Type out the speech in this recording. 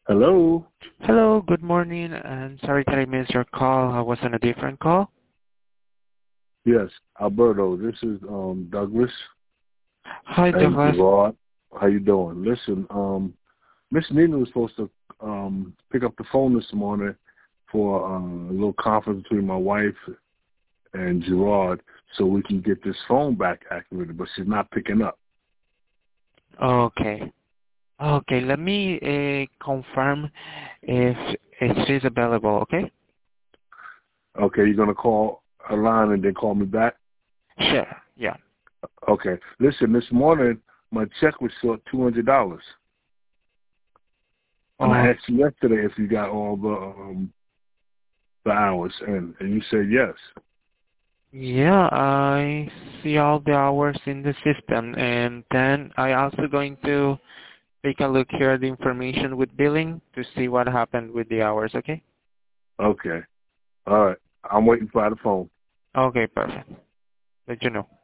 Hello? Hello, good morning, and sorry that I missed your call. I was on a different call. Yes, Alberto. This is Douglas Hi, and Douglas. Gerard. How you doing? Listen, Miss Nina was supposed to pick up the phone this morning for a little conference between my wife and Gerard so we can get this phone back activated, but she's not picking up. Okay. Okay, let me confirm if she's available, okay? Okay, you're going to call a line and then call me back? Sure, yeah. Okay. Listen, this morning my check was short $200. And I Oh, asked you yesterday if you got all the hours, and you said yes. yeah, I see all the hours in the system, and then I also going to take a look here at the information with billing to see what happened with the hours, okay? Okay. All right. I'm waiting for the phone. Okay, perfect. Let you know.